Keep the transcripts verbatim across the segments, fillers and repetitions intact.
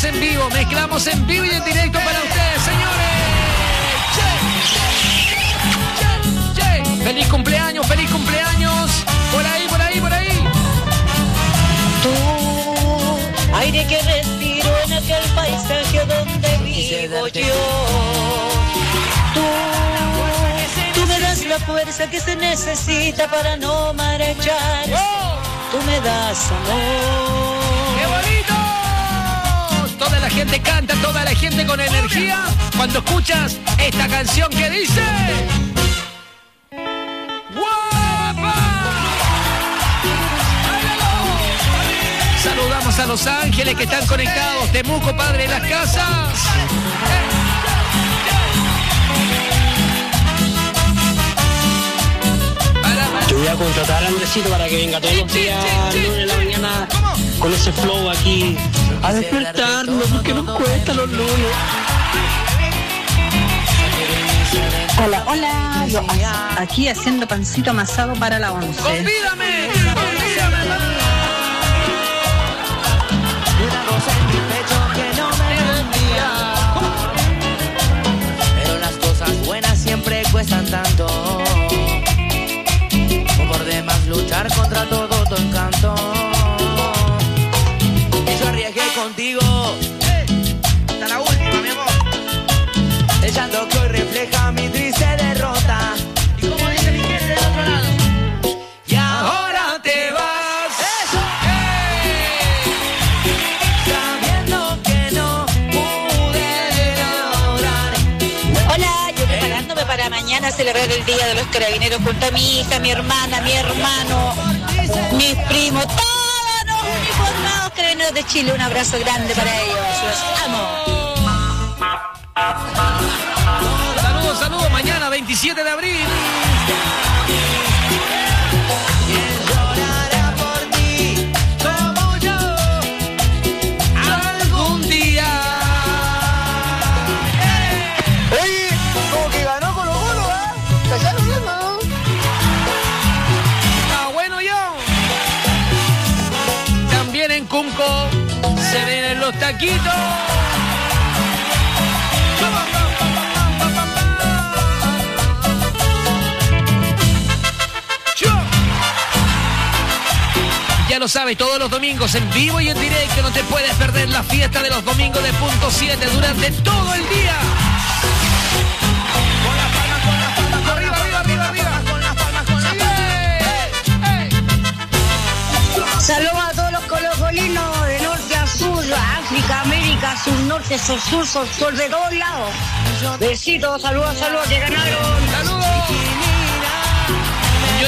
mezclamos en vivo, mezclamos en vivo y en directo para ustedes, señores. Che, che, che. Feliz cumpleaños, feliz cumpleaños. Por ahí, por ahí, por ahí. Tú, aire que respiro en aquel paisaje donde vivo yo. Tú, tú me das la fuerza que se necesita para no marchar. Tú me das amor. ¡Qué bonito! Toda la gente canta, toda la gente con energía cuando escuchas esta canción que dice... ¡Guapa! Saludamos a Los Ángeles que están conectados. Temuco, padre de las casas. Yo voy a contratar a Andresito para que venga todos los días al lunes de la mañana con ese flow aquí a despertarnos porque nos cuesta los lunes. Hola, hola, yo aquí haciendo pancito amasado para la once. ¡Convídame! ¡Convídame! Una cosa en mi pecho que no me vendía. Pero las cosas buenas siempre cuestan tanto. Por demás luchar contra todo tu encanto. Y yo arriesgué contigo. Hey, hasta la última, mi amor. El llanto que hoy refleja mi triste derrota. Y como dice mi gente del otro lado. Y ahora te vas. Eso. Hey. Sabiendo que no pude lograr. Hola, yo preparándome para mañana celebrar el Día de los Carabineros junto a mi hija, mi hermana, mi hermano, mis primos, todos los uniformados carabineros de Chile. Un abrazo grande para ellos, los amo. Saludos, saludos. Mañana, veintisiete de abril. ¿Quién llorará por ti como yo? Algún día. Oye, como que ganó Colo Colo, ¿ah? ¿Te estás viendo, no? Ah, bueno, yo. También en Cunco se ven los taquitos. Ya lo sabes, todos los domingos en vivo y en directo no te puedes perder la fiesta de los domingos de punto siete durante todo el día. Con las palmas, con las palmas, con Arriba, las arriba, palmas, arriba, arriba. con las palmas, con las palmas. Saludos a todos los colocolinos de norte a sur, África, América, sur, norte, sur, sur, sur, sur, de todos lados. Besitos, saludos, saludos, que ganaron. ¡Saludos! Yo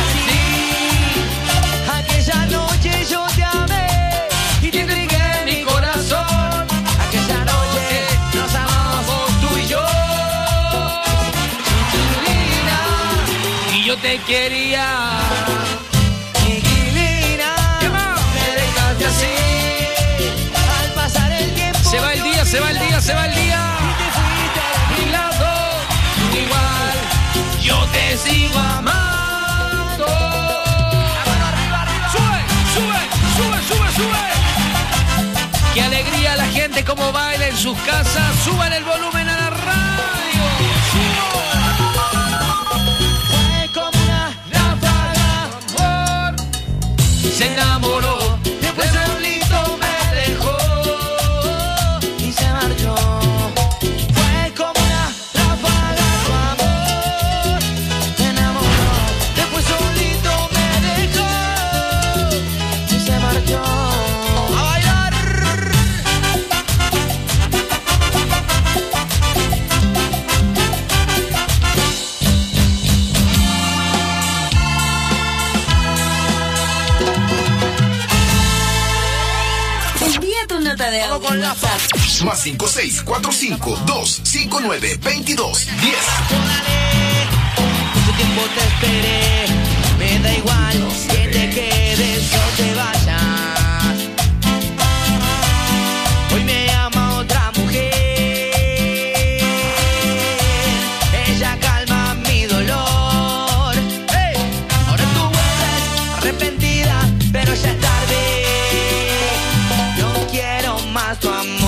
Aquella noche yo te amé y te entregué mi corazón. Aquella noche nos amamos tú y yo. Y yo te quería. Chiquilina, me dejaste así. Al pasar el tiempo Se va el día, se va el día, se va el día. y te fuiste a mi lado. Igual yo te sigo amando. Qué alegría la gente como baila en sus casas. Suban el volumen a la radio. Fue como una ráfaga, Amor se enamoró. después solito me dejó y se marchó. Fue como una ráfaga, tu amor me enamoró. Después solito me dejó y se marchó. A bailar. Envía tu nota de audio en WhatsApp. Más cinco seis cuatro cinco dos cinco nueve veintidós diez. Mucho tiempo te esperé, me da igual que te quedes o te vayas. Hoy me llama otra mujer, ella calma mi dolor. Hey, ahora tú vuelves arrepentida, pero ya es tarde. No quiero más tu amor.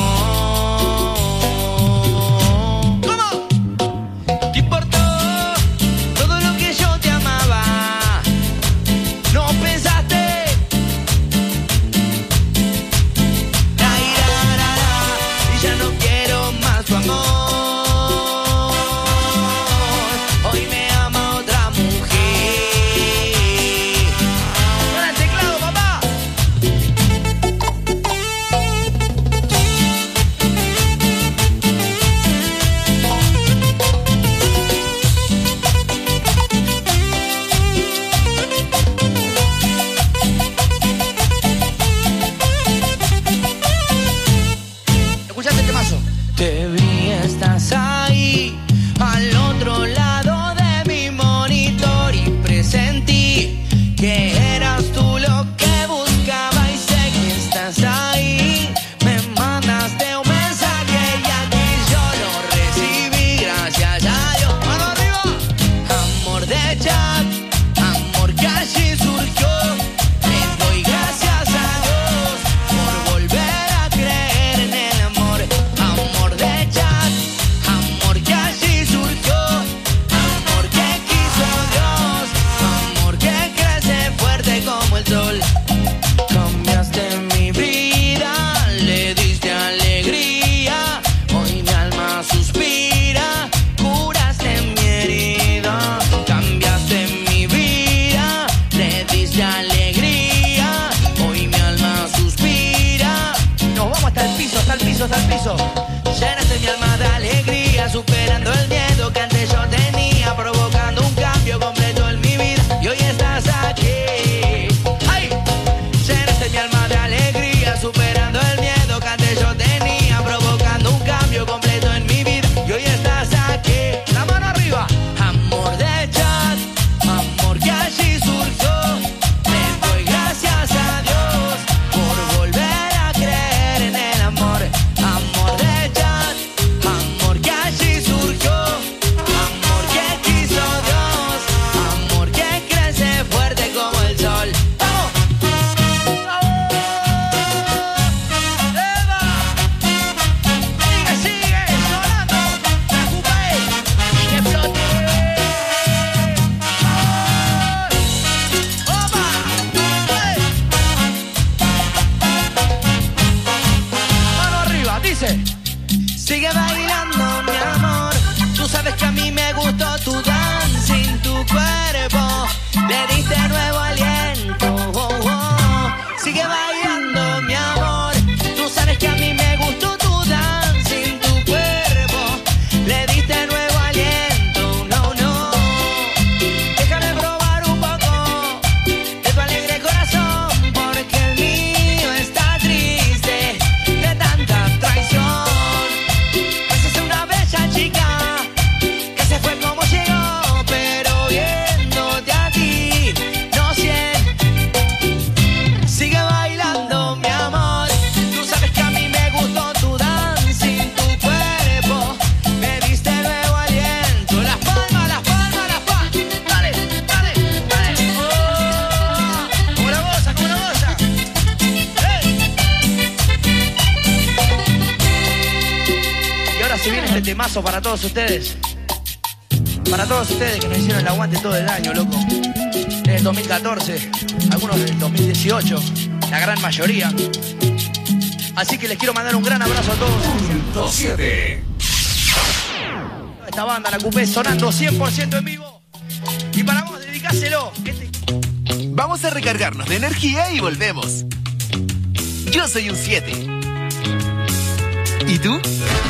le diste nuevo aliento. Oh, oh. Sigue bailando, mi amor. Tú sabes que a mí me gustó tu dancing, tu cuerpo. Le diste nuevo aliento. No, no. Déjame probar un poco de tu alegre corazón, porque el mío está triste de tanta traición. Pues es una bella chica que se fue como llegó, pero viéndote a ti, no siento. Sigue bailando, mi amor. Tú sabes que a mí me gustó tu dancing, tu cuerpo. Me diste nuevo aliento. Las palmas, las palmas, las palmas. Dale, dale, dale. Oh, como la bosa, como la bosa. ¡Hey! Y ahora se viene este temazo para todos ustedes. Para todos ustedes que nos hicieron el aguante todo el año, loco. En el dos mil catorce, algunos del dos mil dieciocho, la gran mayoría. Así que les quiero mandar un gran abrazo a todos. Punto siete. Esta banda, la Coupé, sonando cien por ciento en vivo. Y para vos, dedicáselo. Este... Vamos a recargarnos de energía y volvemos. Yo soy un siete. ¿Y tú?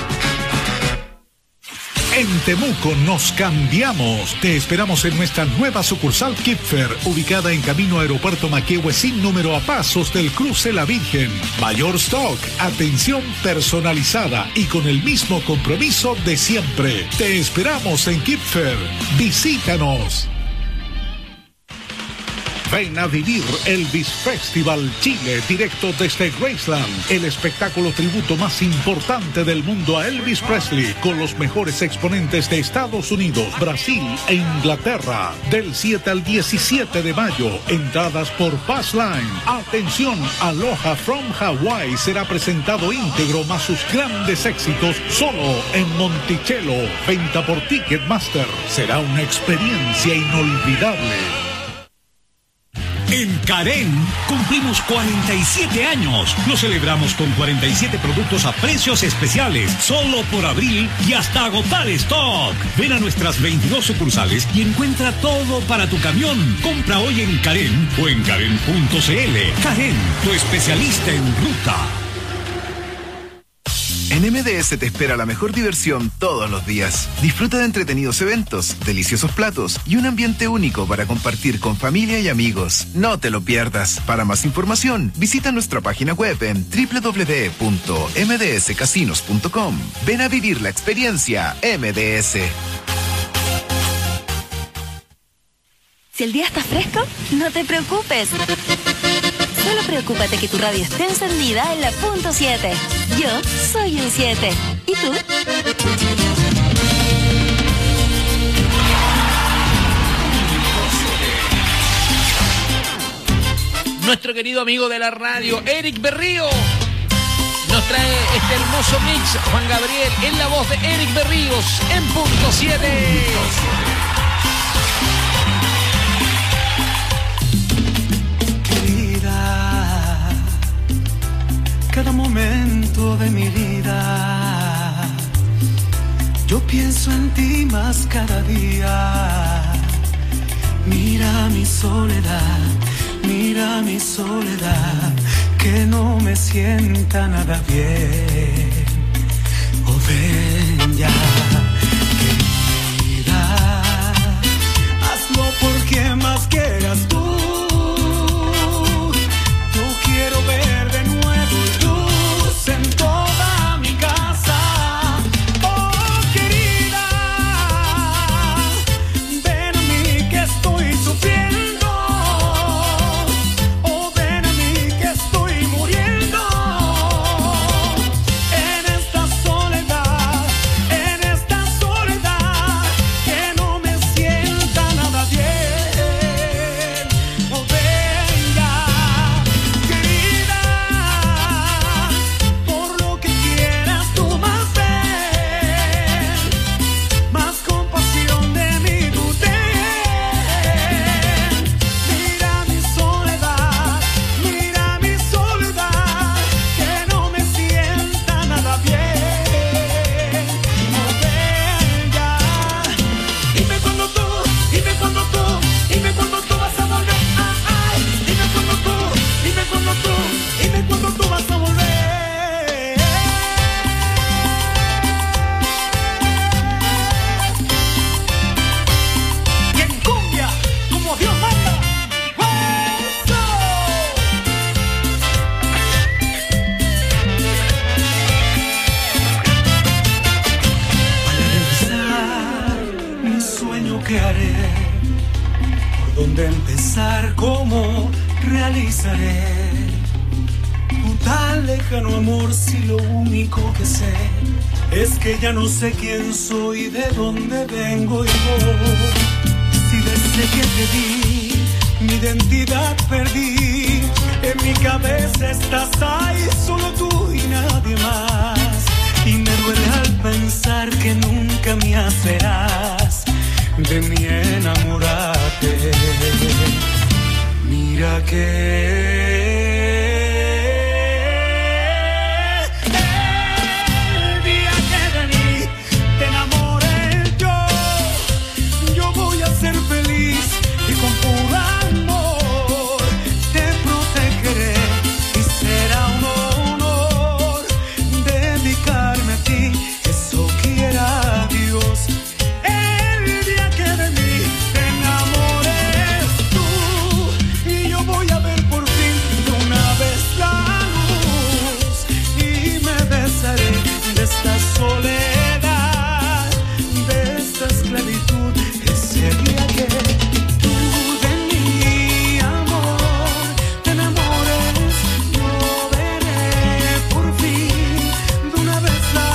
En Temuco nos cambiamos. Te esperamos en nuestra nueva sucursal Kipfer, ubicada en camino Aeropuerto Maquehue, sin número, a pasos del cruce La Virgen. Mayor stock, atención personalizada y con el mismo compromiso de siempre. Te esperamos en Kipfer. Visítanos. Ven a vivir Elvis Festival Chile, directo desde Graceland, el espectáculo tributo más importante del mundo a Elvis Presley, con los mejores exponentes de Estados Unidos, Brasil e Inglaterra. Del siete al diecisiete de mayo, entradas por Passline. Atención, Aloha from Hawaii será presentado íntegro, más sus grandes éxitos, solo en Monticello. Venta por Ticketmaster. Será una experiencia inolvidable. En Karen cumplimos cuarenta y siete años. Lo celebramos con cuarenta y siete productos a precios especiales, solo por abril y hasta agotar stock. Ven a nuestras veintidós sucursales y encuentra todo para tu camión. Compra hoy en Karen o en karen punto cl. Karen, tu especialista en ruta. En M D S te espera la mejor diversión todos los días. Disfruta de entretenidos eventos, deliciosos platos y un ambiente único para compartir con familia y amigos. No te lo pierdas. Para más información, visita nuestra página web en doble u doble u doble u punto m d s casinos punto com. Ven a vivir la experiencia M D S. Si el día está fresco, no te preocupes. Solo preocúpate que tu radio esté encendida en la punto siete. Yo soy un siete. ¿Y tú? Nuestro querido amigo de la radio, Eric Berrío, nos trae este hermoso mix. Juan Gabriel, en la voz de Eric Berríos, en punto siete. Cada momento de mi vida, yo pienso en ti más cada día. Mira mi soledad, mira mi soledad, que no me sienta nada bien. Oh, ven ya, querida, hazlo por quien más quieras tú. Yo quiero ver de nuevo en toda mi casa. Oh, querida, ven a mí que estoy sufriendo. Oh, ven a mí que estoy muriendo en esta soledad, en ¿Dónde empezar? ¿Cómo realizaré tu tan lejano amor si lo único que sé es que ya no sé quién soy, de dónde vengo y voy? Si desde que te di mi identidad perdí, en mi cabeza estás ahí, solo tú y nadie más. Y me duele al pensar que nunca me hacerás de mi enamorarte. Mira que el día que de mí te enamoré yo, yo voy a ser feliz y con puro amor te protegeré y será un honor dedicarme a ti, eso quiera Dios. El día que de mí te enamores tú y yo voy a ver por fin de una vez la luz y me besaré de esta soledad, de esta esclavitud, ese día que tú de mi amor te enamores, yo veré por fin de una vez la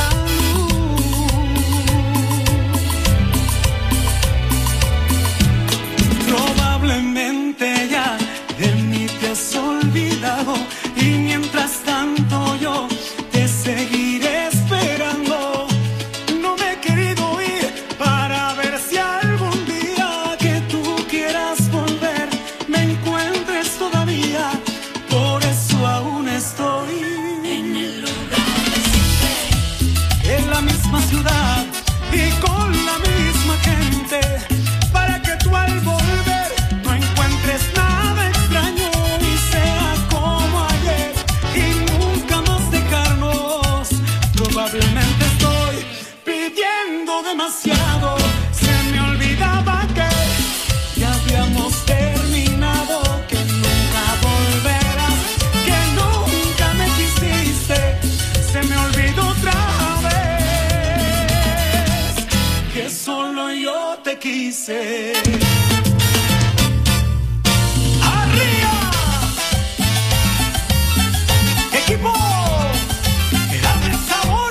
luz. Probablemente ya de mí te has olvidado y mientras tanto yo te seguiré esperando. No me he querido ir para ver si algún día que tú quieras volver me encuentres todavía. Por eso aún estoy en el lugar de siempre, en la misma ciudad y con la misma gente, para que tú al volver no encuentres nada extraño y sea como ayer y nunca más dejarnos. Probablemente estoy pidiendo demasiado, se me olvidaba que ya habíamos terminado, que nunca volverás, que nunca me quisiste, se me olvidó otra vez, que solo yo te quise. ¡Arriba! ¡Equipo! ¡Que dame sabor!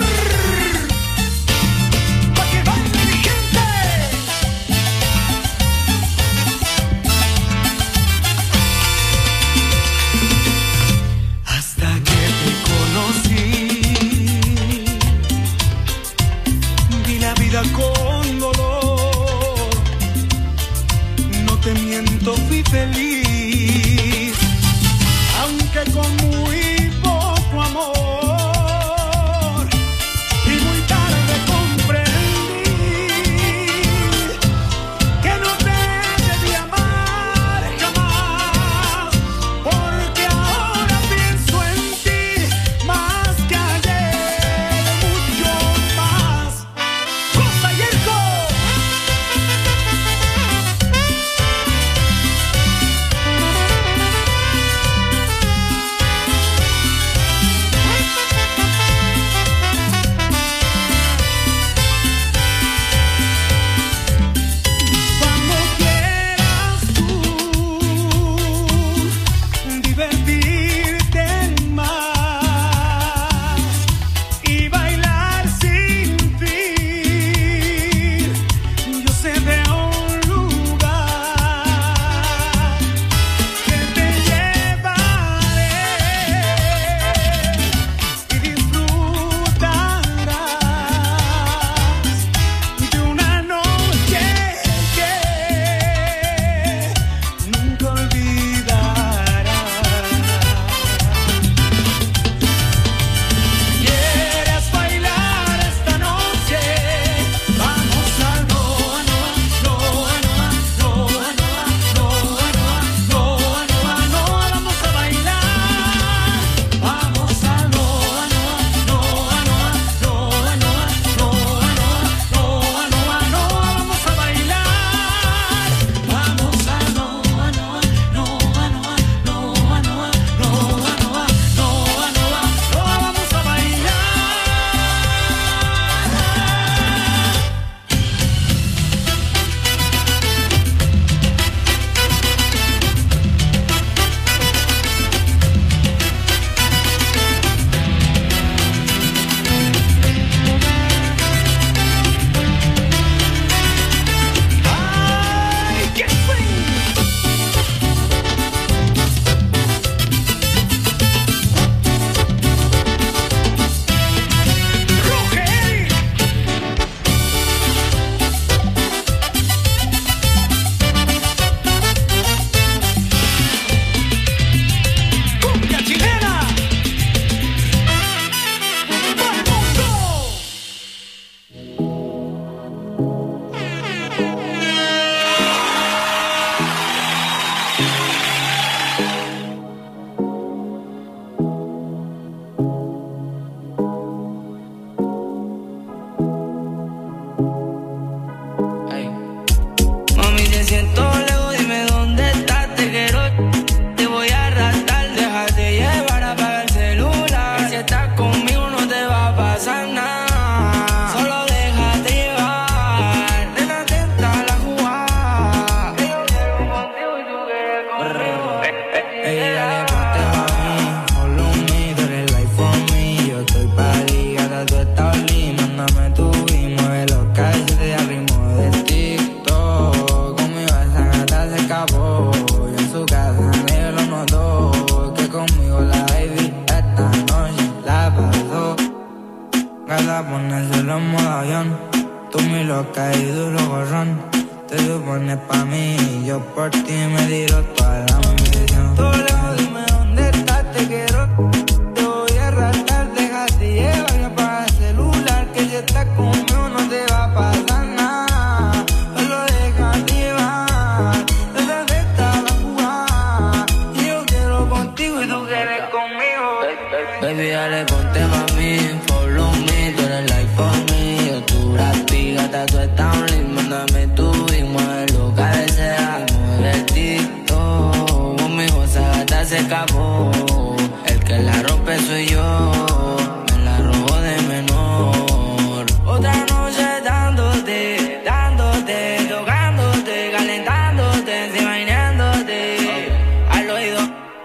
¡Pa' que baile mi gente! Hasta que te conocí, vi la vida con dolor. No te miento, fui feliz, aunque con muy poco amor. Y muy tarde comprendí que no te debí amar jamás, porque ahora pienso en ti más que ayer, mucho más. ¡Costa Yerko! Ey, dale, ponte pa' mí, follow me, tú eres life for me. Yo estoy pa' ligada, tú estás linda. Mándame tu y mueve los calles al ritmo del TikTok. Conmigo esa gata se escapó, y en su casa nadie lo notó. Que conmigo la baby esta noche la pasó. Cada ponérselo en modo avión, tú mi loca y duro gorrón. Te supones pa' mí y yo por ti me tiro toda la ambición. Tú lejos, dime dónde estás, te quiero. Te voy a arrastrar, déjate llevar y apaga el celular. Que si estás conmigo no te va a pasar nada. Solo déjate llevar, esa fiesta la jugada. Y yo quiero contigo y tú quieres conmigo. Baby, dale, ponte pa' mí, follow me, tú eres life for me. Yo tu rapi, gata, tú estás un link, mándame tú. Se acabó, el que la rompe soy yo, me la robó de menor. Otra noche dándote, dándote, tocándote, calentándote, imaginándote al oído.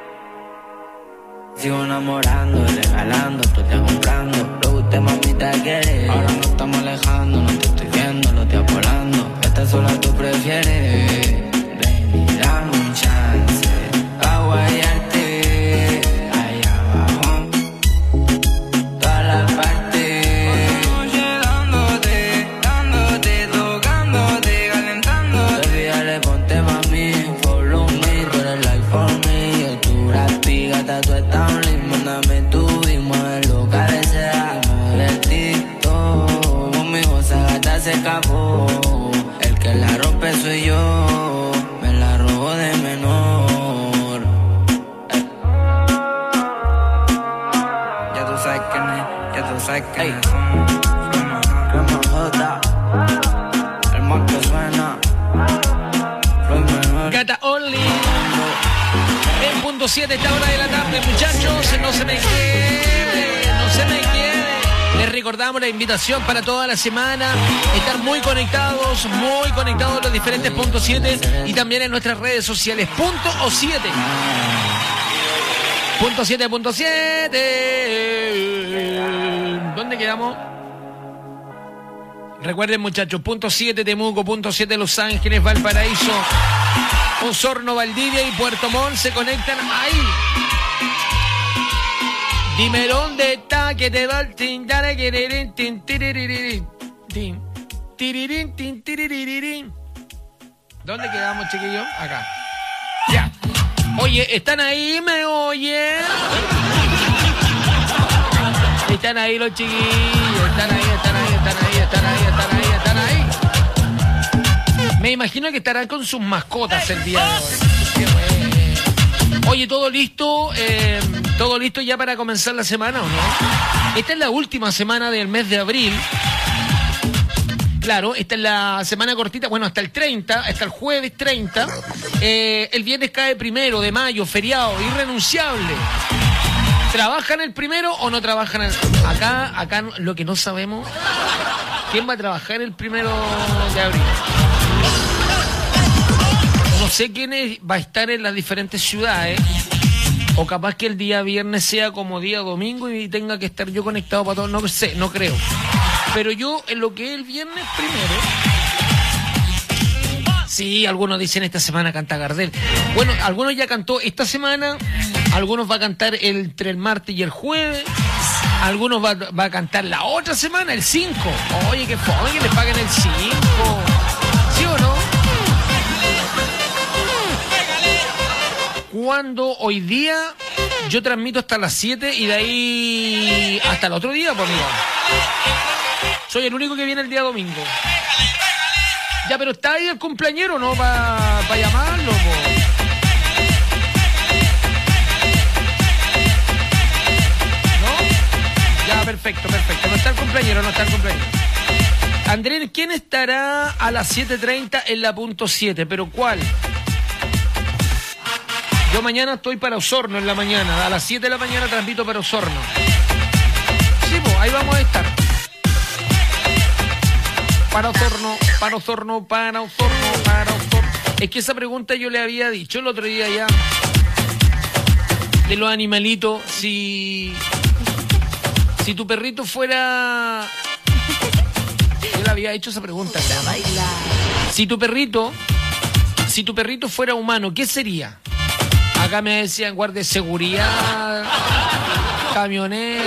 Sigo enamorando, regalando, tú te comprando. Lo que usted mamita quiere, ahora nos estamos alejando, no te estoy viendo, lo estoy volando. Esta sola tú prefieres, baby, dame un chance. Guayarte allá abajo, toda la parte. Noche dándote, dándote, tocándote, calentándote. Baby, dale, ponte pa' mí, follow me, tú eres life for me. Yo tu rapi, gata, tú estás un link, mándame tú y mueve lo que deseas. Mueve el TikTok, conmigo esa gata se escapó. El que la rompe soy yo, me la robó de menor. Ey. El mar que suena. Gata Only. En punto siete, esta hora de la tarde, muchachos. No se me quede, no se me quede. Les recordamos la invitación para toda la semana. Estar muy conectados, muy conectados a los diferentes puntos siete y también en nuestras redes sociales. Punto o siete. Punto siete, punto siete. ¿Dónde quedamos? Recuerden, muchachos, punto siete Temuco, punto siete Los Ángeles, Valparaíso, Osorno, Valdivia y Puerto Montt se conectan ahí. Dime dónde está que te va el tin, dale, tin, tin, tiriririn, tin, tiririn, tin, tiriririn. ¿Dónde quedamos, chiquillos? Acá. Ya. Oye, ¿están ahí? ¿Me oyen? Están ahí los chiquillos, están ahí, están ahí, están ahí, están ahí, están ahí, están ahí. Me imagino que estarán con sus mascotas el día de hoy. Qué bueno. Oye, ¿todo listo? Eh, ¿Todo listo ya para comenzar la semana o no? Esta es la última semana del mes de abril. Claro, esta es la semana cortita, bueno, hasta el treinta, hasta el jueves treinta. Eh, el viernes cae primero de mayo, feriado, irrenunciable. ¿Trabajan el primero o no trabajan el...? Acá, acá lo que no sabemos, ¿quién va a trabajar el primero de abril? No sé quién es, va a estar en las diferentes ciudades. O capaz que el día viernes sea como día domingo y tenga que estar yo conectado para todo. No sé, no creo. Pero yo, en lo que es el viernes primero... Sí, algunos dicen esta semana canta Gardel. Bueno, algunos ya cantó esta semana, algunos va a cantar entre el martes y el jueves, algunos va, va a cantar la otra semana, el cinco. Oye, qué fome que les paguen el cinco. ¿Sí o no? Cuando hoy día yo transmito hasta las siete y de ahí hasta el otro día, pues amigo. Soy el único que viene el día domingo. Ya, pero está ahí el cumpleañero, ¿no? Para pa llamarlo, po. ¿No? Ya, perfecto, perfecto. No está el cumpleañero, no está el cumpleañero. Andrés, ¿quién estará a las siete treinta en la punto siete? ¿Pero cuál? Yo mañana estoy para Osorno en la mañana. A las siete de la mañana transmito para Osorno. Sí, pues, ahí vamos a estar. Para Osorno, para Osorno, para Osorno, para Osorno. Es que esa pregunta yo le había dicho el otro día ya. de los animalitos, si... Si tu perrito fuera... Yo le había hecho esa pregunta. Si tu perrito... Si tu perrito fuera humano, ¿qué sería? Acá me decían guardia de seguridad, camionero.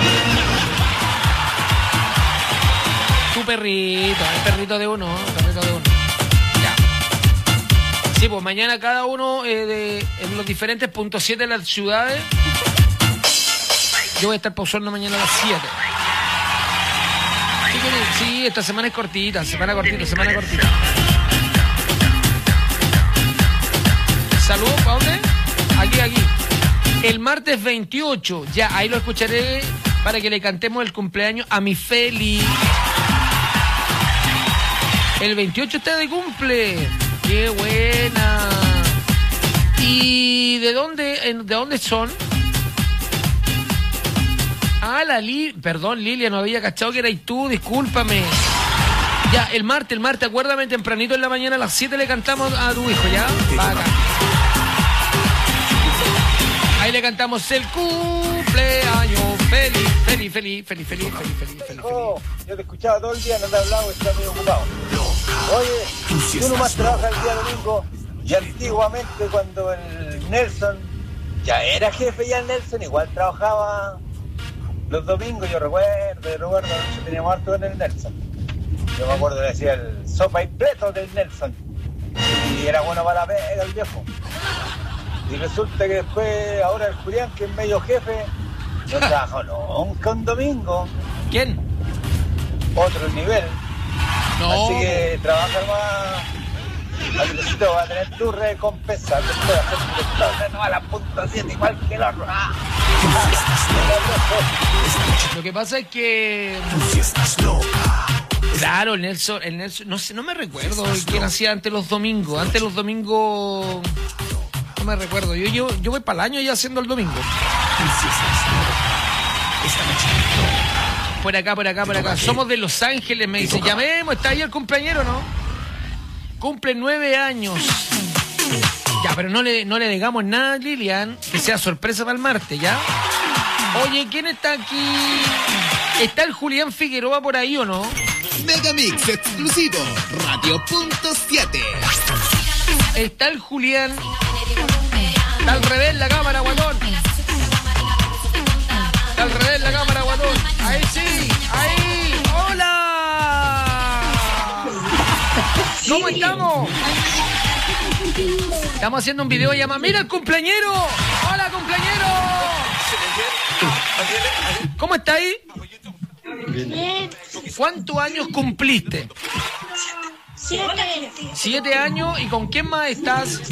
Tu perrito, el perrito de uno, el perrito de uno. Ya. Sí, pues mañana cada uno eh, de, en los diferentes puntos siete de las ciudades. Yo voy a estar pausando mañana a las siete. Sí, que, sí, esta semana es cortita, semana cortita, semana cortita. Saludos, ¿para dónde? Aquí, aquí. El martes veintiocho, ya, ahí lo escucharé para que le cantemos el cumpleaños a mi Feli. El veintiocho está de cumple. ¡Qué buena! ¿Y de dónde, de dónde son? Ah, la Li... Perdón, Lilia, no había cachado que eras tú, discúlpame. Ya, el martes, el martes, acuérdame, tempranito en la mañana a las siete le cantamos a tu hijo, ¿ya? Va acá. Ahí le cantamos el cumpleaños feliz, feliz, feliz, feliz, feliz, feliz, feliz, feliz. Oh, yo te escuchaba todo el día, no te hablaba, estaba medio ocupado. Oye, tú nomás trabajas el día domingo y antiguamente cuando el Nelson ya era jefe, ya el Nelson igual trabajaba los domingos, yo recuerdo, yo recuerdo, yo teníamos harto en el Nelson. Yo me acuerdo que decía el sopa y pleto del Nelson y era bueno para la pega el viejo. Y resulta que después, ahora el Julián, que es medio jefe, no trabajó nunca un domingo. ¿Quién? Otro nivel. No. Así que trabaja más. Alberto, va a tener tu recompensa. Después de hacer director de nuevo a la punta siete, igual que el otro. ¡Ah! Lo que pasa es que... Claro, el Nelson, el Nelson, no sé, no me recuerdo quién hacía antes los domingos. Antes los domingos... No me recuerdo, yo, yo, yo voy para el año ya haciendo el domingo. Por acá, por acá, por acá. Somos de Los Ángeles, me dice. Llamemos, está ahí el cumpleañero, ¿no? Cumple nueve años. Ya, pero no le, no le digamos nada a Lilian, que sea sorpresa para el martes, ¿ya? Oye, ¿quién está aquí? ¿Está el Julián Figueroa por ahí o no? Megamix exclusivo, Radio Punto siete. Está el Julián. Está al revés la cámara, guatón. Está al revés la cámara, guatón. Ahí sí, ahí. ¡Hola! ¿Cómo estamos? Estamos haciendo un video llamado ¡Mira el cumpleañero! ¡Hola, cumpleañero! ¿Cómo está ahí? Bien. ¿Cuántos años cumpliste? Siete. Siete años. ¿Y con quién más estás?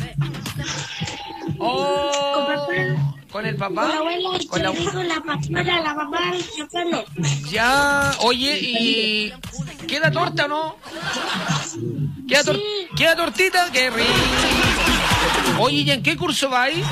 Oh, con papá. ¿Con el papá? Con la abuela, el con la... hijo, la pastora, la mamá, el chocano. Ya, oye, ¿y queda torta o no? ¿Queda, tor... sí. ¿Queda tortita? ¡Qué rico! Oye, ¿y en qué curso vas ahí?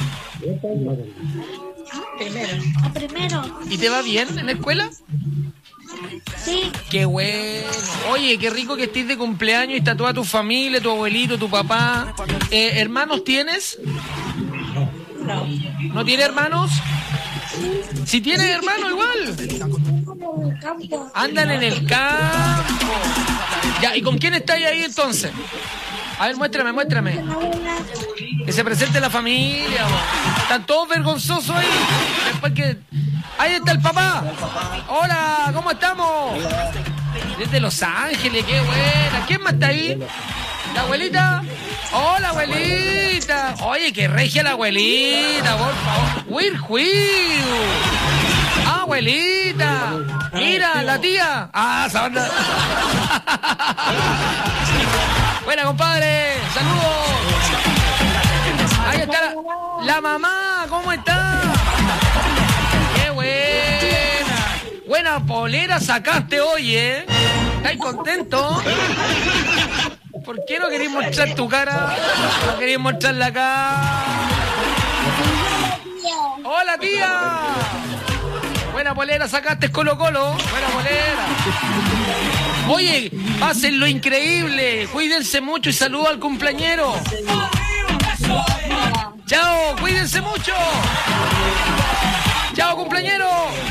Primero. A primero. ¿Y te va bien en la escuela? Sí. Qué bueno. Oye, qué rico que estés de cumpleaños y está toda tu familia, tu abuelito, tu papá. Eh, ¿Hermanos tienes? No. ¿No tienes hermanos? Si tienes hermanos, igual. Andan en el campo. Ya, ¿y con quién estáis ahí entonces? A ver, muéstrame, muéstrame. Que se presente la familia. Bo. Están todos vergonzosos ahí. Después que... Ahí está el papá. Hola, ¿cómo estamos? Desde Los Ángeles, qué buena. ¿Quién más está ahí? ¿La abuelita? Hola, abuelita. Oye, qué regia la abuelita, por favor. ¡Huir, huir! Ah, abuelita. Mira, la tía. Ah, sabana. Buena, compadre. Saludos. Ahí está la, la mamá. ¿Cómo está? Qué buena. Buena polera sacaste hoy, ¿eh? ¿Estáis contentos? ¿Por qué no queréis mostrar tu cara? ¿No queréis mostrar la cara? ¡Hola, tía! Buena polera sacaste, Colo Colo. Buena polera. Oye, pasen lo increíble. Cuídense mucho y saludo al cumpleañero. Chao, cuídense mucho. Chao, cumpleañero.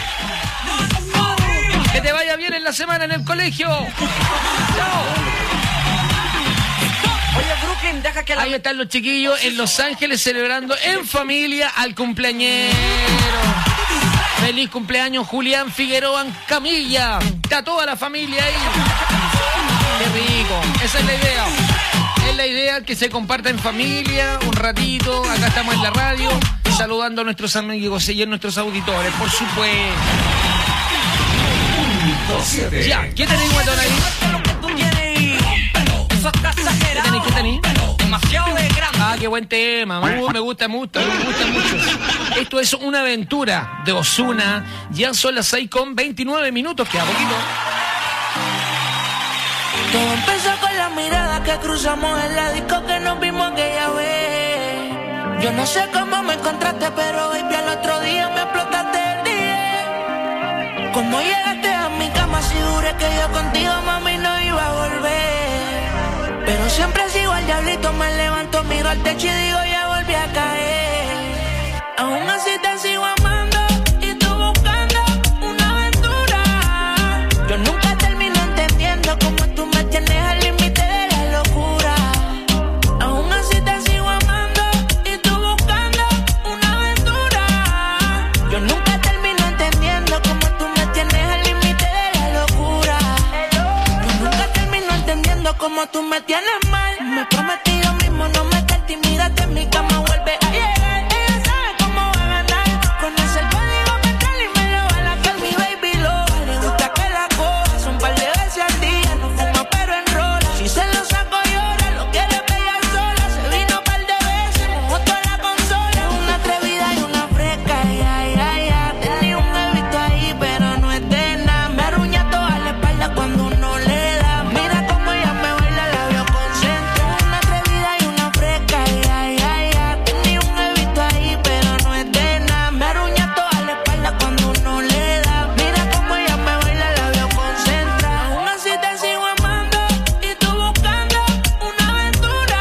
Que te vaya bien en la semana en el colegio. Chao. Oye, Brooklyn, deja que la... Ahí están los chiquillos en Los Ángeles celebrando en familia al cumpleañero. Feliz cumpleaños, Julián Figueroa Camilla. Está toda la familia ahí. Qué rico. Esa es la idea. Es la idea que se comparta en familia un ratito. Acá estamos en la radio saludando a nuestros amigos y a nuestros auditores, por supuesto. Ya, ¿qué tenéis, guatón, ahí? ¿Qué tenéis? ¿Qué tenéis? Demasiado de grande. Ah, qué buen tema. Uh, me gusta mucho, me gusta mucho. Esto es Una Aventura de Ozuna. Ya son las seis con veintinueve minutos, queda poquito. Todo empezó con la mirada que cruzamos en la disco que nos vimos aquella vez. Yo no sé cómo me encontraste, pero baby, al otro día me explotaste el día. Como llegaste a mi cama, si juré que yo contigo, mami, no iba a volver. Pero siempre sigo al diablito, me levanto, miro al techo y digo, ya volví a caer. Aún así te sigo amando y tú buscando una aventura. Yo nunca termino entendiendo cómo tú me tienes al límite de la locura. Aún así te sigo amando y tú buscando una aventura. Yo nunca termino entendiendo cómo tú me tienes al límite de la locura. Yo nunca termino entendiendo cómo tú me tienes mal. Me prometí yo mismo no meterte y mírate en mi cama, vuelve a llegar. Ella sabe cómo va a ganar. Conoce el código mental y me lo va a lacar. Mi baby lo le gusta que la coja. Un par de veces al día, no fuma pero enrola. Si se lo saco llora, lo quiere pegar sola. Se vino un par de veces, mojó toda la consola. Una atrevida y una fresca, ya, ya, ya. Tenía un bebito ahí, pero no es de nada. Me arruña toda la espalda cuando uno le da. Mira cómo ella me baila, la veo concentrada. Una atrevida y una fresca, ya, ya, ya. Tenía un bebito ahí, pero no es de nada. Me arruña toda la espalda cuando uno le da. Mira cómo ella me baila, la veo concentrada. Aún así te sigo amando y tú buscando una aventura.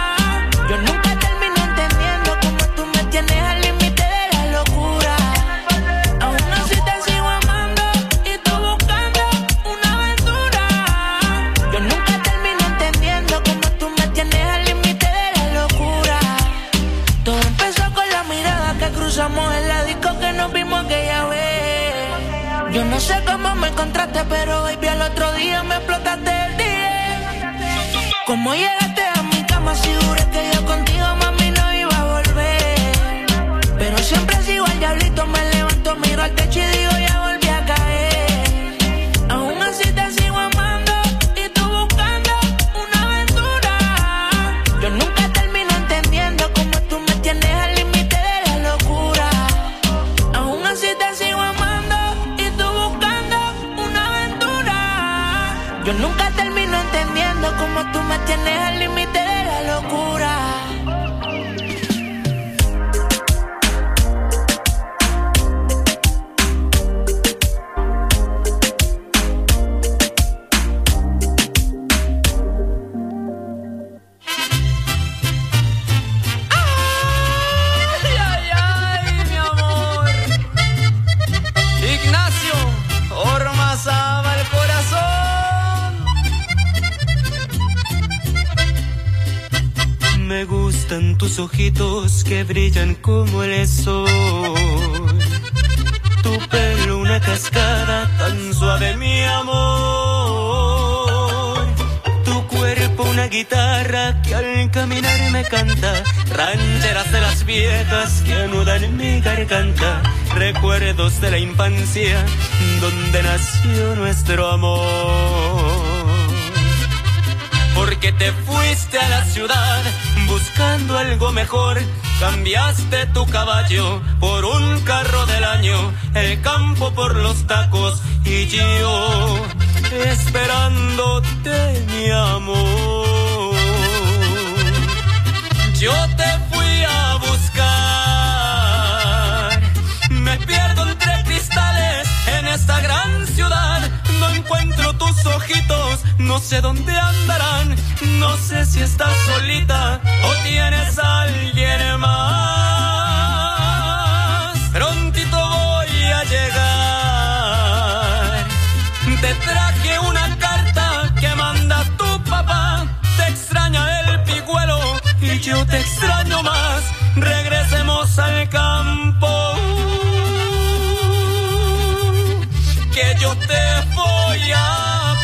Yo nunca termino entendiendo cómo tú me tienes al límite de la locura. Aún así te sigo amando y tú buscando una aventura. Yo nunca termino entendiendo cómo tú me tienes al límite de la locura. Todo empezó con la mirada que cruzamos en la disco que nos vimos aquella vez. Yo no sé cómo me encontraste, pero baby, al otro día me explotaste el día. Como llegaste a mi cama, si juré que yo contigo, mami, no iba a volver. Pero siempre sigo al diablito, me levanto, miro al techo y digo, ya volví a caer. Aún así te sigo amando y tú buscando una aventura. Yo nunca termino entendiendo cómo tú me tienes al límite de la locura. Aún así te sigo amando y tú buscando una aventura. Yo nunca termino entendiendo cómo tú me tienes al límite de la locura. Ay, ay, ay, mi amor. Ignacio Ormazaba el corazón. Me gustan tus ojitos que brillan como el sol. Tu pelo una cascada tan suave, mi amor. Tu cuerpo una guitarra que al caminar me canta. Rancheras de las viejas que anudan mi garganta. Recuerdos de la infancia donde nació nuestro amor. Porque te fuiste a la ciudad buscando algo mejor. Cambiaste tu caballo por un carro del año, el campo por los tacos y yo esperándote, mi amor. Yo te fui a buscar, me pierdo entre cristales en esta gran ciudad. No encuentro tus ojitos, no sé dónde andarán. No sé si estás solita o tienes a alguien más. yo te extraño más. Regresemos al campo, que yo te voy a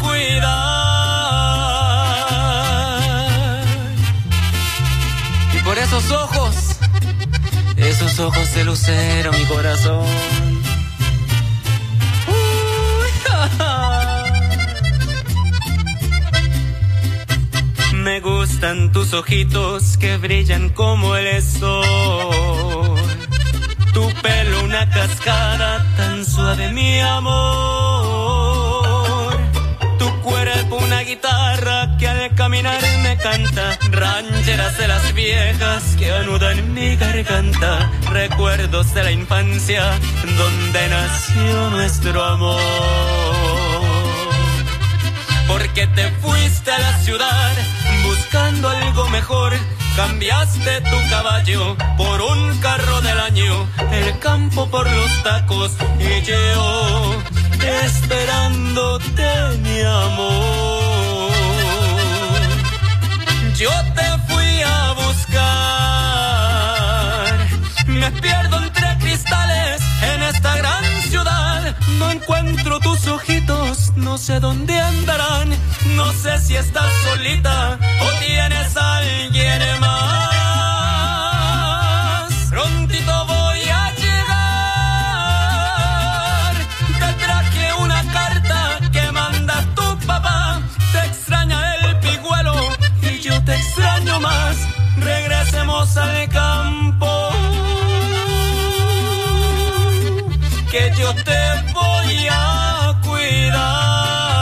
cuidar. Y por esos ojos, esos ojos de lucero, mi corazón. Me gustan tus ojitos que brillan como el sol. Tu pelo una cascada tan suave, mi amor. Tu cuerpo una guitarra que al caminar me canta. Rancheras de las viejas que anudan mi garganta. Recuerdos de la infancia donde nació nuestro amor. Porque te fuiste a la ciudad buscando algo mejor. Cambiaste tu caballo por un carro del año, el campo por los tacos y yo esperándote, mi amor. Yo te fui a buscar, me pierdo entre cristales en esta gran ciudad. No encuentro tus ojitos, no sé dónde andarán. No sé si estás solita o tienes a alguien más. Prontito voy a llegar. Te traje una carta que manda tu papá. Te extraña el pigüelo y yo te extraño más. Regresemos al campo, que yo te voy a cuidar.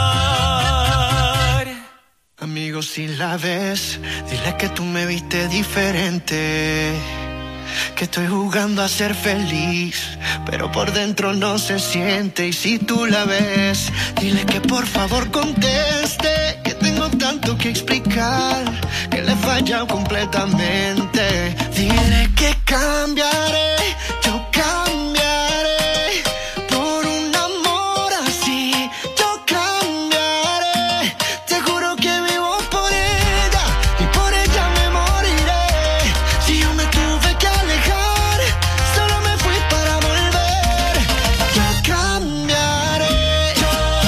Amigo, si la ves, dile que tú me viste diferente, que estoy jugando a ser feliz, pero por dentro no se siente. Y si tú la ves, dile que por favor conteste, que tengo tanto que explicar, que le he fallado completamente. Dile que cambiaré, yo cambiaré por un amor así. Yo cambiaré, te juro que vivo por ella y por ella me moriré. Si yo me tuve que alejar, solo me fui para volver. Yo cambiaré. Yo,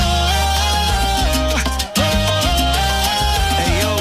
oh, hey, yo.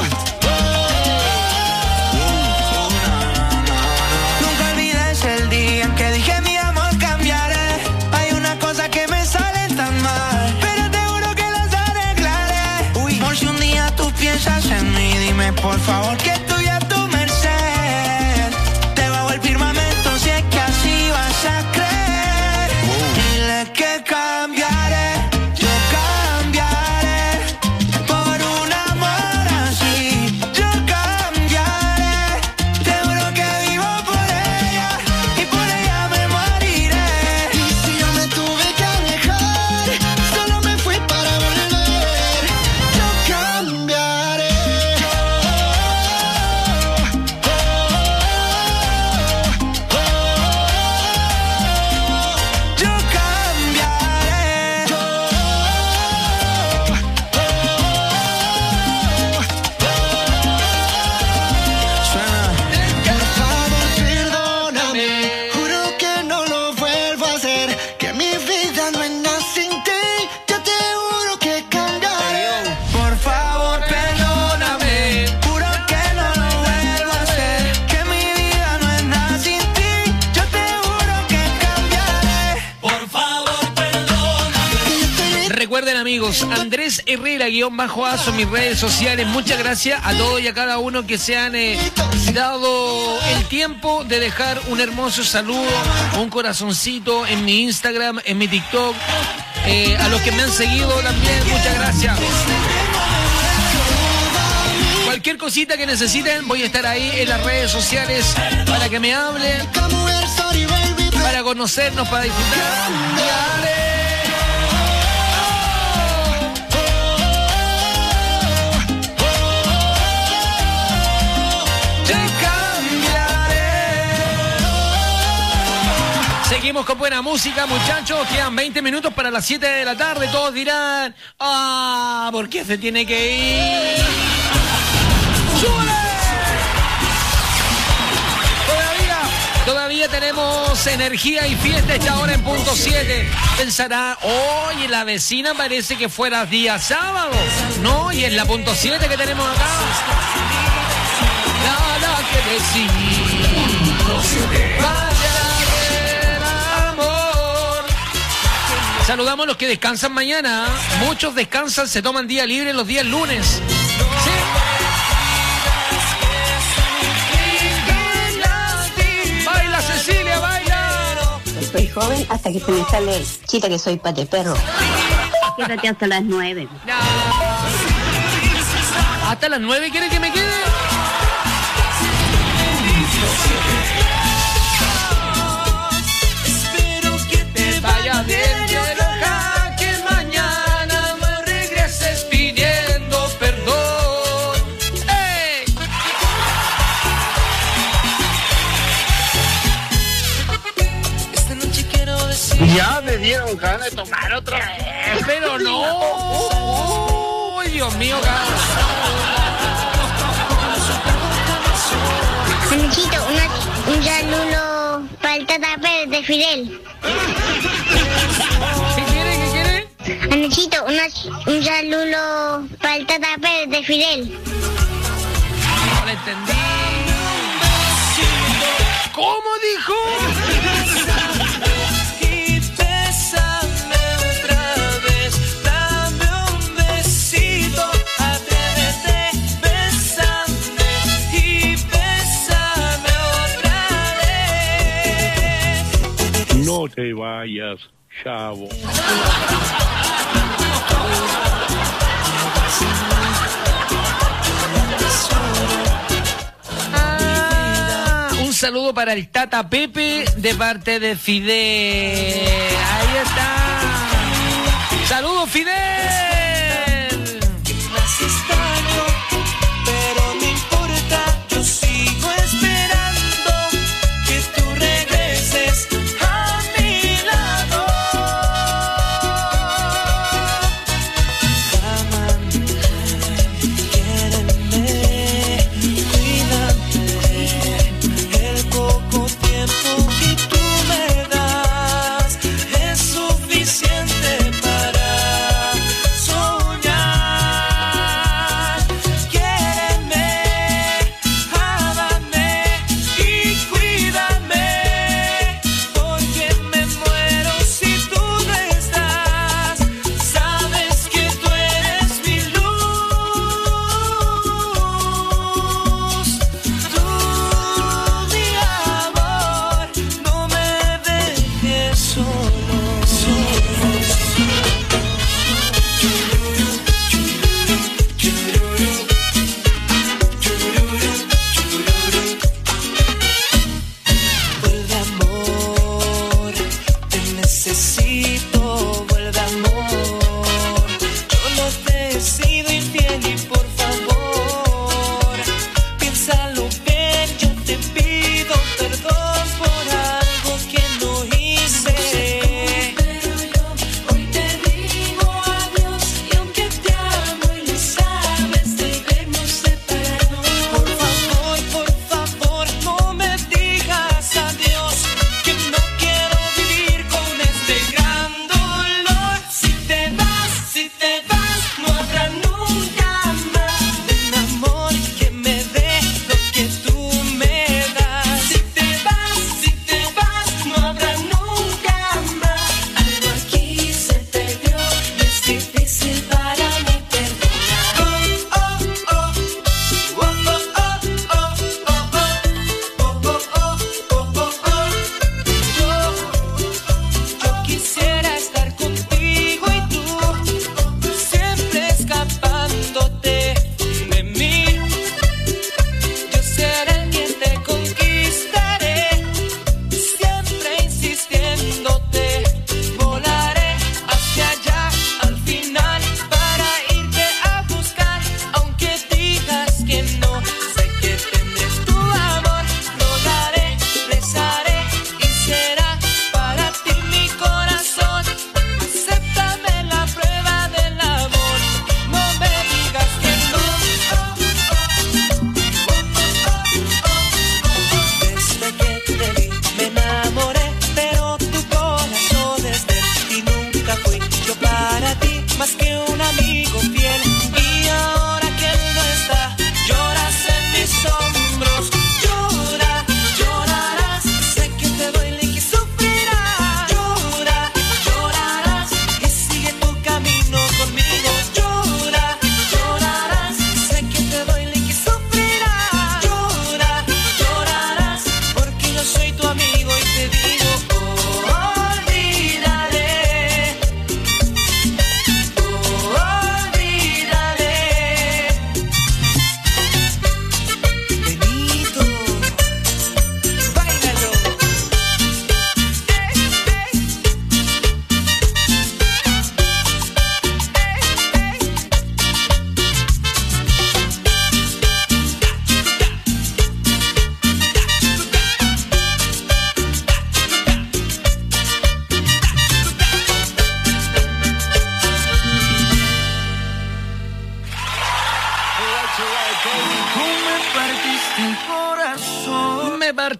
Nunca olvides el día en que dije mi amor cambiaré. Hay una cosa que me sale tan mal, pero te juro que las arreglaré. Uy, por si un día tú piensas en mí, dime por favor que estoy a tu merced. Te bajo el firmamento si es que así vas a creer. Dile que cambiaré, yo cambiaré por un amor así. Yo cambiaré, te juro que vivo por ella y por ella me moriré. Y si yo me tuve que alejar, solo me fui para volver. Yo cambiaré. Yo cambiaré. Suena. Por favor, perdóname, juro que no lo vuelvo a hacer, que mi vida no es nada sin ti. Yo te juro que cambiaré. Por favor, perdóname, juro que no lo vuelvo a hacer, que mi vida no es nada sin ti. Yo te juro que cambiaré. Por favor, perdóname. Recuerden, amigos, Andrés Herrera guión bajo A son mis redes sociales. Muchas gracias a todos y a cada uno que se han eh, dado el tiempo de dejar un hermoso saludo, un corazoncito en mi Instagram, en mi TikTok. Eh, a los que me han seguido también, muchas gracias. Cualquier cosita que necesiten, voy a estar ahí en las redes sociales para que me hablen, para conocernos, para disfrutar. Dale. Yo cambiaré. Seguimos con buena música, muchachos. Quedan veinte minutos para las siete de la tarde. Todos dirán, ah, ¿por qué se tiene que ir? ¡Súbele! todavía tenemos energía y fiesta esta hora en punto siete. Pensará, oye, la vecina parece que fuera día sábado. No, y es la punto siete que tenemos acá. Nada que decir. Vaya del amor. Saludamos a los que descansan mañana. Muchos descansan, se toman día libre los días lunes. ¿Sí? Baila, Cecilia, baila. Soy joven hasta que se me sale chita que soy pate perro. Quédate hasta las nueve. No. ¿Hasta las nueve quieres que me quede? Espero que te vaya bien, loca, que mañana me regreses pidiendo perdón. ¡Ey! Esta noche quiero decir. Ya me dieron ganas de tomar otra vez. Pero no. ¡Ay, Dios mío, cabrón! Anechito, una, un saludo para el Tata Pérez de Fidel. ¿Qué quiere? ¿Qué quiere? Anechito, una, un saludo para el Tata Pérez de Fidel. No lo entendí. ¿Cómo dijo? Y bésame otra vez, dame un besito, atrévete, bésame y bésame otra vez. No te vayas, chavo. Un saludo para el Tata Pepe de parte de Fidel. Ahí está. ¡Saludos, Fidel! Más extraño, pero me importa, yo sigo esperando que tú regreses a mi lado. Ámame, quiéreme, cuídame. El poco tiempo que tú me das es suficiente para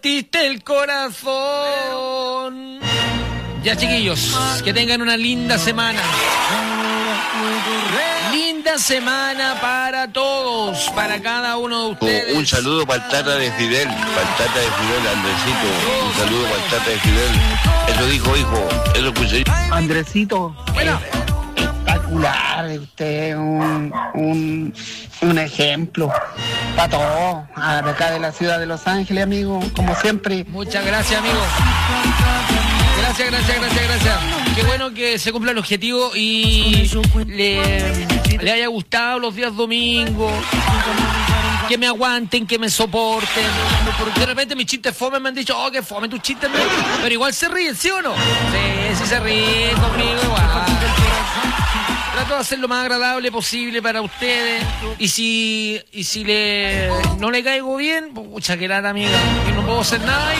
partiste el corazón. Ya, chiquillos, que tengan una linda semana. Linda semana para todos, para cada uno de ustedes. Un saludo para el Tata de Fidel, para el Tata de Fidel, Andresito. Un saludo para el Tata de Fidel. Eso dijo, hijo, eso escuché. Andresito. Bueno. Espectacular, usted un, un, un ejemplo para todos, de acá de la ciudad de Los Ángeles, amigo, como siempre. Muchas gracias, amigo. Gracias, gracias, gracias, gracias. Qué bueno que se cumpla el objetivo y le, le haya gustado los días domingos. Que me aguanten, que me soporten. De repente mis chistes fome me han dicho, oh, que fome tus chistes, pero igual se ríen, ¿sí o no? Sí, sí se ríen conmigo igual. Trato de hacer lo más agradable posible para ustedes. Y si y si le no le caigo bien, pucha, que lata, amiga, que no puedo hacer nada.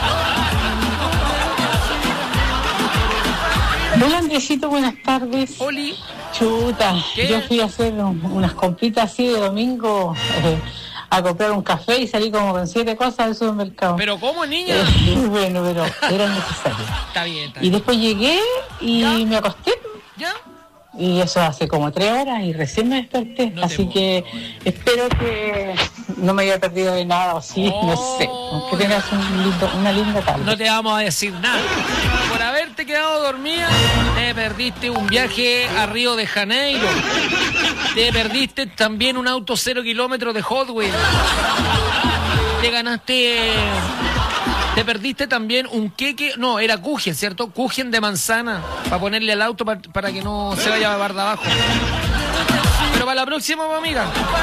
Hola, Andresito, buenas tardes. Oli. Chuta, ¿Qué? Yo fui a hacer un, unas compritas así de domingo, eh, a comprar un café y salí como con siete cosas del supermercado. ¿Pero cómo, niña? Eh, bueno, pero era necesario. Está bien, está Y bien. después llegué y ¿Ya? me acosté. ¿Ya? Y eso hace como tres horas y recién me desperté. No Así que espero que no me haya perdido de nada, o sí, Oh, no sé. Que tengas un lindo, una linda tarde. No te vamos a decir nada. Por haberte quedado dormida, te perdiste un viaje a Río de Janeiro. Te perdiste también un auto cero kilómetros de Hot Wheels. Te ganaste... Te perdiste también un queque, no, era Kuchen, ¿cierto? Kuchen de manzana, para ponerle al auto pa, para que no se vaya a barda abajo. Pero para la próxima, amiga.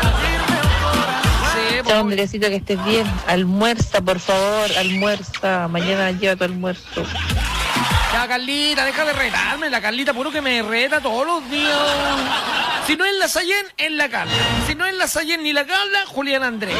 Sí, Chao, Andresito, que estés bien. Almuerza, por favor, almuerza. Mañana lleva tu almuerzo. Ya, Carlita, deja de retarme. La Carlita, puro que me reta todos los días. Si no es la Sayen, es la Carla. Si no es la Sayen ni la Carla, Julián Andrés.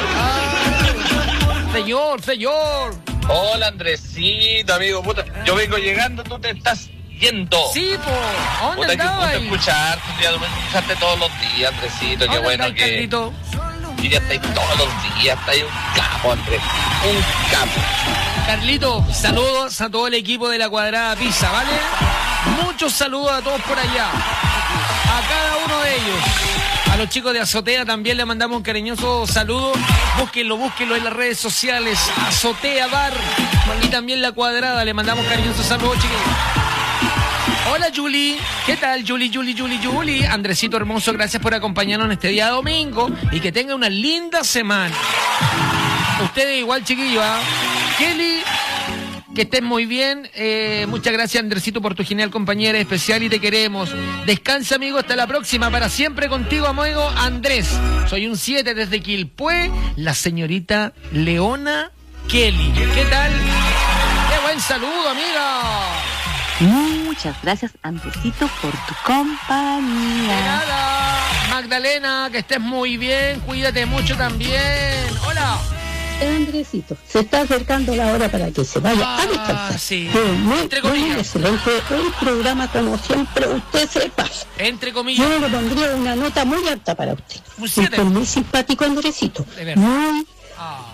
Ay, señor, señor. Hola, Andresito, amigo, puta. Yo vengo llegando, tú te estás yendo. Sí, po. ¿Dónde Puta, que andaba gusto ahí? escucharte, un día domingo, escucharte todos los días, Andresito. Qué bueno andáis, que... Carlito? Y ya estáis todos los días, estáis un capo, Andrés. Un capo. Carlito, saludos a todo el equipo de la Cuadrada Pizza, ¿vale? Muchos saludos a todos por allá. A cada uno de ellos. A los chicos de Azotea también le mandamos un cariñoso saludo. Búsquenlo, búsquenlo en las redes sociales. Azotea Bar. Y también La Cuadrada. Le mandamos cariñoso saludo, chiquillos. Hola, Julie. ¿Qué tal, Julie, Julie, Julie, Julie? Andresito hermoso, gracias por acompañarnos en este día domingo. Y que tenga una linda semana. Ustedes igual, chiquillos, ¿ah? Kelly, que estén muy bien. Eh, muchas gracias, Andresito, por tu genial compañera especial y te queremos. Descansa, amigo, hasta la próxima. Para siempre contigo, amigo Andrés. Soy un siete desde Quilpué, la señorita Leona Kelly. ¿Qué tal? ¡Qué buen saludo, amiga! Muchas gracias, Andresito, por tu compañía. De nada. Magdalena, que estés muy bien. Cuídate mucho también. Hola. Andresito, se está acercando la hora para que se vaya ah, a descansar. Sí. Muy, muy, Entre muy comillas. excelente el programa, como siempre, usted se pasa. Entre comillas. Yo le pondría una nota muy alta para usted. Un siete. Usted es muy simpático, Andresito. De verdad. Muy, Ah.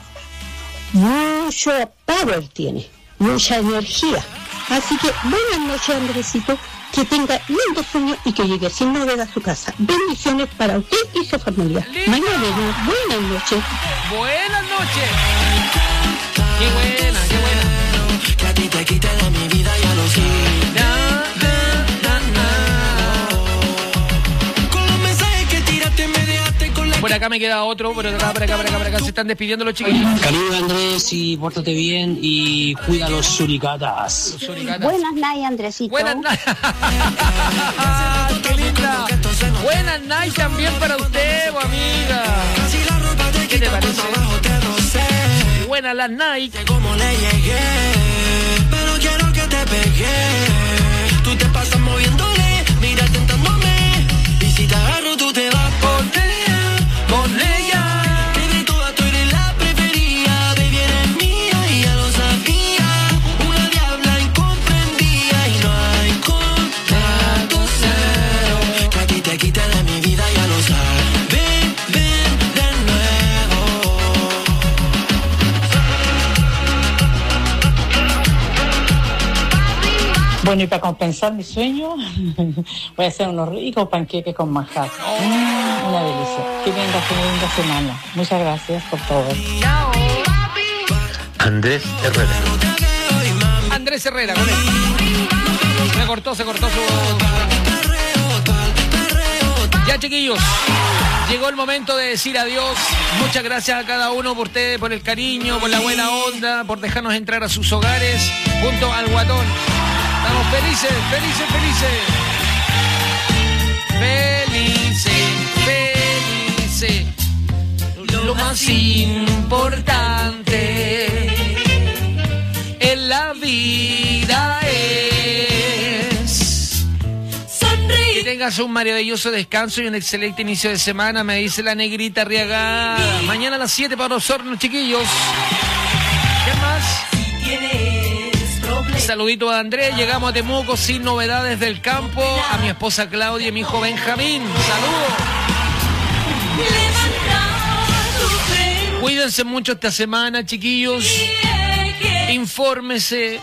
mucho power tiene, mucha energía. Así que buenas noches, Andresito. Que tenga lindo sueño y que llegue sin novedad a su casa. Bendiciones para usted y su familia. ¡Lindo! Mañana, buenas noches. Buenas noches. Qué buena, qué buena. Que a ti te quite de mi vida, ya lo sé. Na, na, na, na. Con los mensajes que tiraste me dejaste con la... Por acá me queda otro, por acá, por acá, por acá, por acá. Se están despidiendo los chiquillos. Cariño, Andrés, y pórtate bien y cuida los suricatas. Los suricatas. Buenas night, Andresito. Buenas night. ¡Qué linda! Buenas night también para usted, oh, amiga. ¿Qué te parece? Buenas las night. Como le llegué, pero quiero que te pegué. Tú te pasas moviéndole, mira tentándome. Y si te agarro tú te vas con ella, con ella. Baby, toda tú eres la preferida. Baby, eres mía y ya lo sabía. Una diabla incomprendida y no hay contrato cero. Que a ti te quite de mi vida, ya lo sabes. Ven, ven de nuevo. Bueno, y para compensar mi sueño, voy a hacer unos ricos panqueques con manjar. Mm, una delicia. Que venga, que venga semana. Muchas gracias por todo. Chao. Andrés Herrera. Andrés Herrera, con él. Se cortó, se cortó su... Ya, chiquillos, llegó el momento de decir adiós. Muchas gracias a cada uno por ustedes, por el cariño, por la buena onda, por dejarnos entrar a sus hogares junto al Guatón. Estamos felices, felices, felices. Felices, felices. Lo más importante en la vida es sonreír. Que tengas un maravilloso descanso y un excelente inicio de semana, me dice la negrita Arriagada. Mañana a las siete para los hornos, chiquillos. ¿Qué más? Si tienes problemas. Saludito a Andrés, llegamos a Temuco sin novedades del campo. A mi esposa Claudia y mi hijo Benjamín. Saludos. Cuídense mucho esta semana, chiquillos. Infórmese,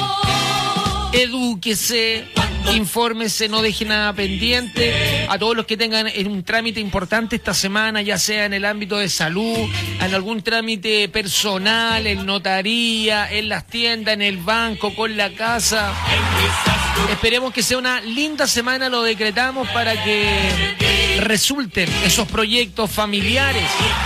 edúquese, infórmese, no deje nada pendiente. A todos los que tengan un trámite importante esta semana, ya sea en el ámbito de salud, en algún trámite personal, en notaría, en las tiendas, en el banco, con la casa. Esperemos que sea una linda semana, lo decretamos, para que resulten esos proyectos familiares.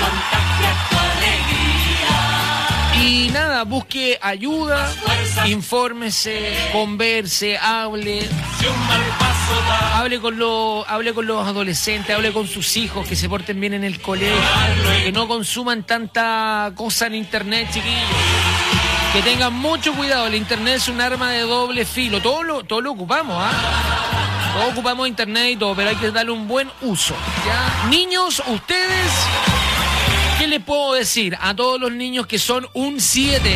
Y nada, busque ayuda, infórmese, converse, hable, hable con, los, hable con los adolescentes, hable con sus hijos, que se porten bien en el colegio, que no consuman tanta cosa en internet, chiquillos. Que tengan mucho cuidado, el internet es un arma de doble filo, todo lo, todo lo ocupamos, ¿ah? ¿eh? Todos ocupamos internet y todo, pero hay que darle un buen uso, ¿ya? Niños, ustedes... ¿Qué les puedo decir a todos los niños que son un siete?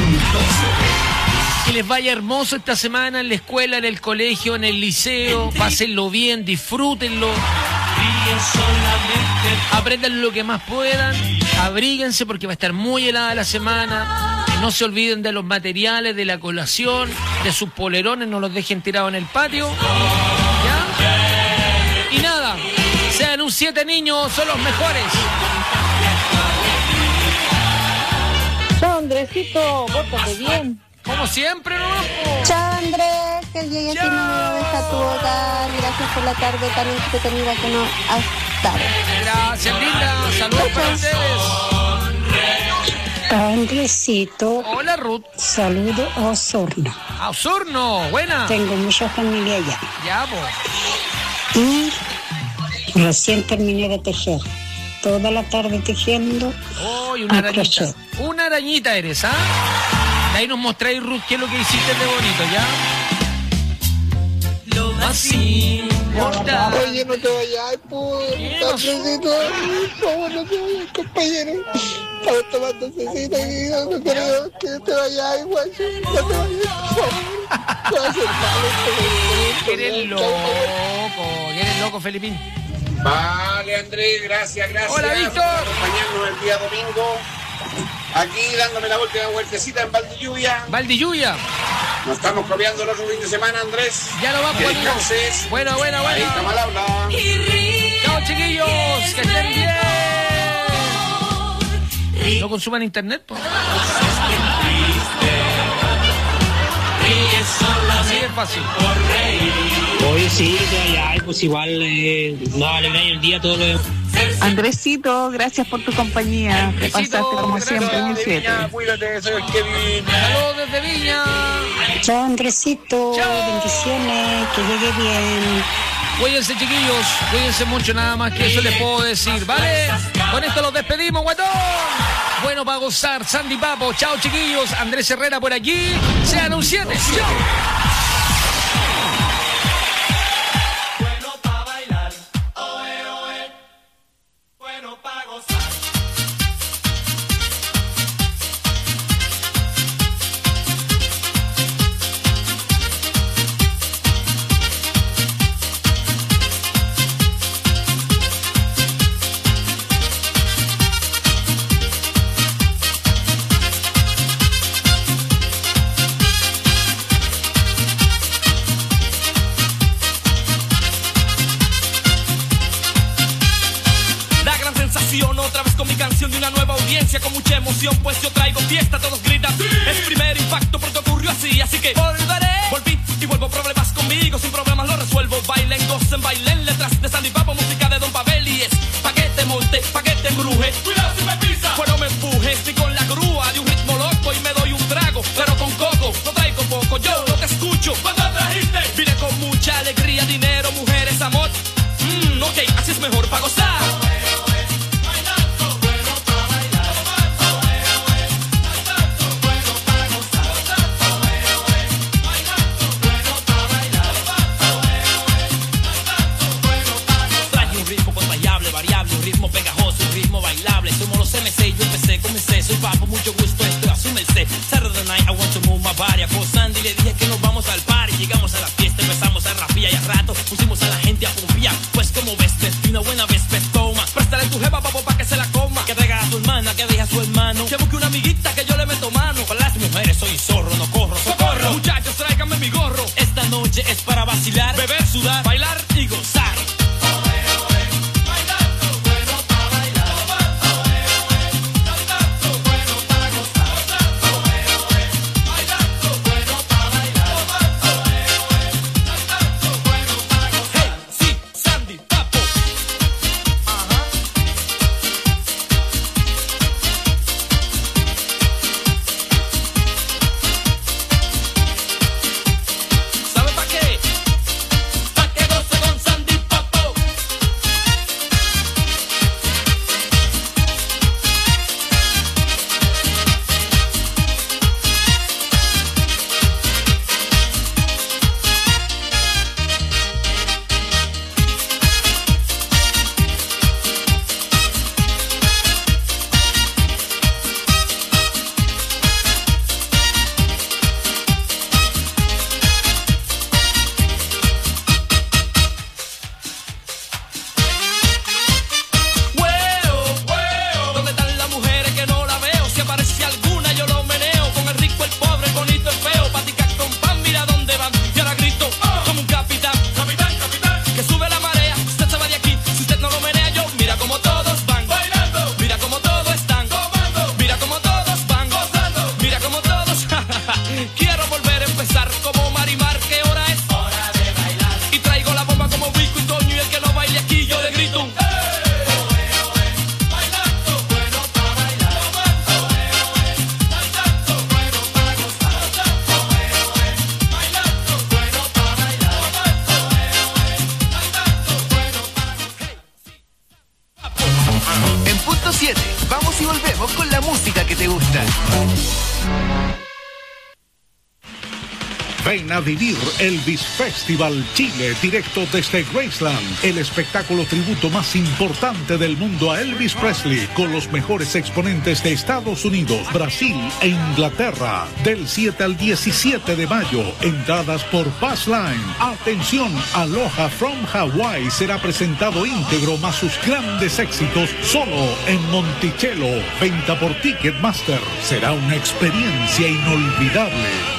Que les vaya hermoso esta semana en la escuela, en el colegio, en el liceo. Pásenlo bien, disfrútenlo. Aprendan lo que más puedan. Abríguense porque va a estar muy helada la semana. No se olviden de los materiales, de la colación, de sus polerones. No los dejen tirados en el patio. ¿Ya? Y nada, sean un siete niños, son los mejores. Chao, Andresito, pórtate bien. Como siempre, ¿no? Chao, Andrés, que llegues y no me deja tu hogar. Gracias por la tarde tan entretenida que nos has dado. Gracias, linda. Saludos para ustedes. Andresito. Hola, Ruth. Saludo a Osorno. A Osorno, buena. Tengo mucha familia allá. Ya, pues. Y recién terminé de tejer. Toda la tarde tejiendo. Oh, y una arañita. Una arañita eres, ¿ah? De ahí nos mostráis, Ruth, qué es lo que hiciste de bonito, ¿ya? Lo más importante. Oye, no te vayas, pues. Andresito, no, no te vayas, compañero. Estamos tomando cecita y no creo que te vayas, guacho. No te vayas, por favor. Te va a hacer mal esto. Eres loco, eres loco, Felipín. Vale, Andrés, gracias, gracias. Hola, Víctor. Por acompañarnos el día domingo. Aquí dándome la última vueltecita en Valdilluvia. Valdilluvia. Nos estamos copiando el otro fin de semana, Andrés. Ya lo vamos a poner. Bueno, bueno, bueno. Ahí está mal habla. Chao, chiquillos. Que estén bien. No consuman internet, pues. Así es fácil. Oye, sí, ya, pues igual eh, no alegráis el día todo lo demás. Andresito, gracias por tu compañía. Te pasaste como siempre en el siete. Cuídate, soy el Kevin. Saludos desde Viña. Chao, Andresito. Chao. Bendiciones. Que llegue bien. Cuídense, chiquillos. Cuídense mucho, nada más que eso les puedo decir, ¿vale? Con esto los despedimos, guatón. Bueno, para gozar, Sandy Papo. Chao, chiquillos. Andrés Herrera por aquí. Sean un siete. Chao. experiencia con mucha emoción, pues yo traigo fiesta, todos gritan. ¡Sí! Es primer impacto porque ocurrió así, así que volveré. Volví y vuelvo, problemas conmigo, sin problemas lo resuelvo. Bailen, gocen, bailen, letras de Sandy Papo, música de Don Pavel y es pa' que te monte, pa' que te embruje. Cuidado si me pisa. Pues no me empujes, ni con la grúa de un ritmo loco y me doy un trago, pero con coco, no traigo poco, yo no te escucho. ¿Cuándo trajiste? Vine con mucha alegría, dinero, mujeres, amor. Mmm, ok, así es mejor pa' gozar. Soy Papo, mucho gusto, estoy a su merced. Saturday night, I want to move my body. A Sandy le dije que nos vamos al party. Llegamos a la fiesta, empezamos a rapear y a rato pusimos a la gente a pumpear. Pues como ves, una buena vez, ves, toma. Préstale tu jeva, papo, pa' que se la coma. Que traiga a tu hermana, que deje a su hermano. Que busque una amiguita que yo le meto mano. Para las mujeres soy zorro, no corro, socorro. Muchachos, tráiganme mi gorro. Esta noche es para vacilar, beber, sudar, bailar y gozar. Ven a vivir Elvis Festival Chile, directo desde Graceland, el espectáculo tributo más importante del mundo a Elvis Presley, con los mejores exponentes de Estados Unidos, Brasil e Inglaterra, del siete al diecisiete de mayo, entradas por Passline. Atención, Aloha from Hawaii será presentado íntegro más sus grandes éxitos solo en Monticello, venta por Ticketmaster, será una experiencia inolvidable.